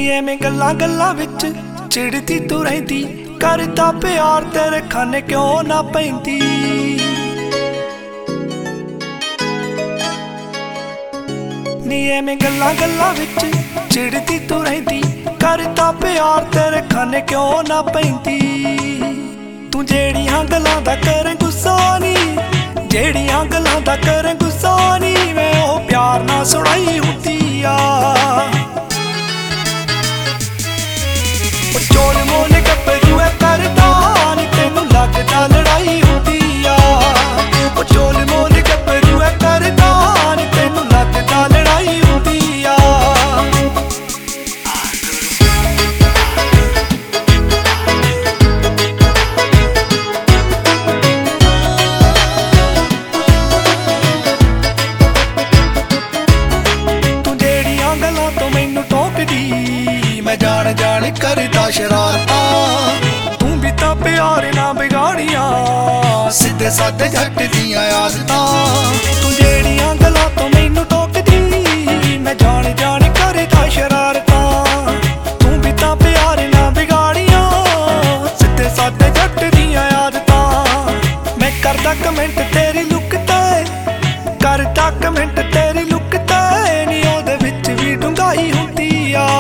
ਐਵੇਂ ਗੱਲਾਂ ਗੱਲਾਂ ਵਿੱਚ ਚਿੜਦੀ ਤੂੰ ਰਹਿੰਦੀ, ਕਰਦਾ ਪਿਆਰ ਤੇਰੇ ਖਾਨੇ ਕਿਉਂ ਨਾ ਪੈਂਦੀ। ਨੀ ਐਵੇਂ ਗੱਲਾਂ ਗੱਲਾਂ ਵਿੱਚ ਚਿੜਦੀ ਤੂੰ ਰਹਿੰਦੀ, ਕਰਦਾ ਪਿਆਰ ਤੇਰੇ ਖਾਨੇ ਕਿਉਂ ਨਾ ਪੈਂਦੀ। ਤੂੰ ਜਿਹੜੀਆਂ ਗੱਲਾਂ ਦਾ ਕਰੇ ਗੁੱਸਾ ਨੀ, ਜਿਹੜੀਆਂ ਗੱਲਾਂ ਦਾ ਕਰੇ ਗੁੱਸਾ ਨੀ, ਮੈਂ ਉਹ ਪਿਆਰ ਨਾਲ ਸੁਣਾਈ ਹੁੰਦੀ ਆ। ਚੋਲ ਮੋਲ ਗੱਭਰੂ ਐ ਕਰਦਾ ਨੀ, ਤੈਨੂੰ ਲੱਗਦਾ ਲੜਾਈ ਹੁੰਦੀ ਆ। ਉਹ ਚੋਲ ਮੋਲ ਗੱਭਰੂ ਐ ਕਰਦਾ ਨੀ, ਤੈਨੂੰ ਲੱਗਦਾ ਲੜਾਈ ਹੁੰਦੀ ਆ। ਤੂੰ ਜਿਹੜੀਆਂ ਗੱਲਾਂ ਤੋਂ ਮੈਨੂੰ ਟੋਕਦੀ, ਮੈਂ ਜਾਣ ਜਾਣ ਕਰਦਾ ਸ਼ਰਾਰਤਾਂ। ਤੂੰ ਵੀ ਤਾਂ ਪਿਆਰ ਨਾ ਵਿਗਾੜੀਆਂ, ਸਿੱਧੇ ਸਾਦੇ ਜੱਟ ਦੀਆਂ ਆਦਤਾਂ। ਤੂੰ ਜਿਹੜੀਆਂ ਗੱਲਾਂ ਤੋਂ ਮੈਨੂੰ ਟੋਕਦੀ, ਮੈਂ ਜਾਣ ਜਾਣ ਕਰਦਾ ਸ਼ਰਾਰਤਾਂ। ਤੂੰ ਵੀ ਤਾਂ ਪਿਆਰ ਨਾ ਵਿਗਾੜੀਆਂ, ਸਿੱਧੇ ਸਾਦੇ ਜੱਟ ਦੀਆਂ ਆਦਤਾਂ। ਮੈਂ ਕਰਦਾ ਕਮੈਂਟ ਤੇਰੀ ਲੁੱਕ ਤੇ, ਕਰਦਾ ਕਮੈਂਟ ਤੇਰੀ ਲੁੱਕ ਤੇ, ਨੀ ਉਹਦੇ ਵਿੱਚ ਵੀ ਡੂੰਘਾਈ ਹੁੰਦੀ ਆ।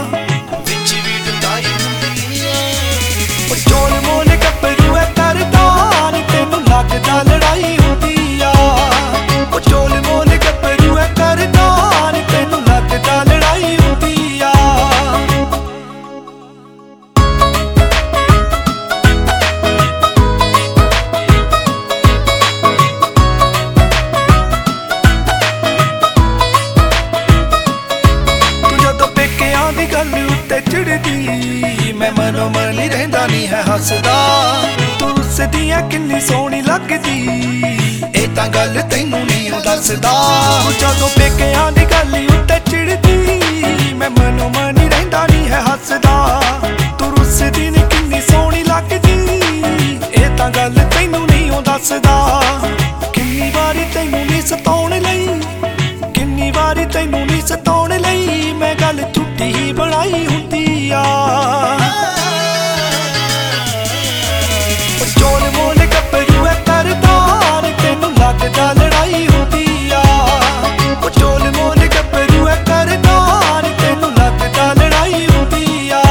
ਚੋਲ ਮੋਲ ਗੱਭਰੂ ਐ ਕਰਦਾ ਨੀ, ਤੈਨੂੰ ਲੱਗਦਾ ਲੜਾਈ ਹੁੰਦੀ ਆ। ਉਹ ਚੋਲ ਮੋਲ ਗੱਭਰੂ ਐ ਕਰਦਾ ਨੀ, ਤੈਨੂੰ ਲੱਗਦਾ ਲੜਾਈ ਹੁੰਦੀ ਆ। ਤੂੰ ਜਦੋਂ ਪੇਕਿਆਂ ਦੀ ਗੱਲ ਉੱਤੇ ਚਿੜਦੀ, ਮੈਂ ਮਨੋਂ ਮਨ ਹੀ ਰਹਿੰਦਾ ਨੀ ਹੈ ਹੱਸਦਾ। ਤੂੰ ਰੁੱਸਦੀਆਂ ਕਿੰਨੀ ਸੋਹਣੀ ਲੱਗਦੀ, ਇਹ ਤਾਂ ਗੱਲ ਤੈਨੂੰ ਨੀ ਦੱਸਦਾ। ਜਦੋਂ ਪੇਕਿਆਂ ਦੀ ਗੱਲ ਉੱਤੇ ਚਿੜਦੀ, ਮੈਂ ਮਨੋਂ ਮਨ ਹੀ ਰਹਿੰਦਾ ਨੀ ਹੈ ਹੱਸਦਾ। ਤੂੰ ਰੁੱਸਦੀ ਨੀ ਕਿੰਨੀ ਸੋਹਣੀ ਲੱਗਦੀ, ਇਹ ਤਾਂ ਗੱਲ ਤੈਨੂੰ ਨੀ ਦੱਸਦਾ। ਕਿੰਨੀ ਵਾਰੀ ਤੈਨੂੰ ਨੀ ਸਤਾਉਣ ਲਈ, ਕਿੰਨੀ ਵਾਰੀ ਤੈਨੂੰ ਨੀ ਸਤਾਉਣ ਲਈ, ਮੈਂ ਗੱਲ ਝੂਠੀ ਹੀ ਬਣਾਈ ਹੁੰਦੀ ਆ। ਚੋਲ ਮੋਲ ਗੱਭਰੂ ਐ ਕਰਦਾ ਨੀ, ਤੈਨੂੰ ਲੱਗਦਾ ਲੜਾਈ ਹੁੰਦੀ ਆ। ਉਹ ਚੋਲ ਮੋਲ ਗੱਭਰੂ ਐ ਕਰਦਾ ਨੀ, ਤੈਨੂੰ ਲੱਗਦਾ ਲੜਾਈ ਹੁੰਦੀ ਆ।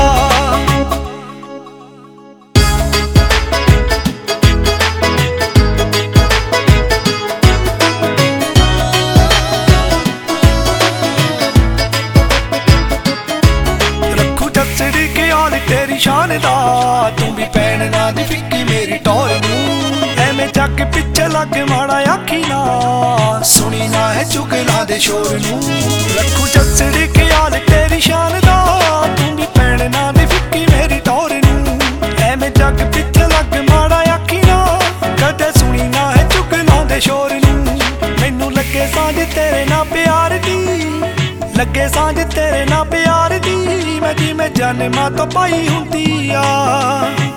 ਰੱਖੂ ਜੱਸੜੀ ਖਿਆਲ ਤੇਰੀ ਸ਼ਾਨ ਦਾ, ਤੂੰ ਵੀ ਭੈਣ ਨਾ ਦੀ ਫਿੱਕੀ ਮੇਰੀ ਟੌਰ ਨੂੰ। ਐਵੇਂ ਜੱਗ ਪਿੱਛੇ ਲੱਗ ਮਾੜਾ ਆਖੀ ਨਾ, ਸੁਣੀ ਨਾ ਹੈ ਚੁਗਲਾਂ ਦੇ ਸ਼ੋਰ ਨੂੰ। ਰੱਖੂ ਜੱਸੜੀ ਖਿਆਲ ਤੇਰੀ ਸ਼ਾਨ ਦਾ, ਤੂੰ ਵੀ ਭੈਣ ਨਾ ਦੀ ਫਿੱਕੀ ਮੇਰੀ ਟੌਰ ਨੂੰ। ਐਵੇਂ ਜੱਗ ਪਿੱਛੇ ਲੱਗ ਮਾੜਾ ਆਖੀ ਨਾ, ਕਦੇ ਸੁਣੀ ਨਾ ਹੈ ਚੁਗਲਾਂ ਦੇ ਸ਼ੋਰ ਨੂੰ। ਮੈਨੂੰ ਲੱਗੇ ਸਾਂਝ ਤੇਰੇ ਨਾਲ ਪਿਆਰ ਦੀ, ਲੱਗੇ ਸਾਂਝ ਤੇਰੇ ਨਾਲ ਪਿਆਰ ਦੀ, ਮੈਂ ਜਿਵੇਂ ਜਨਮਾਂ ਤੋਂ ਪਾਈ ਹੁੰਦੀ ਆ।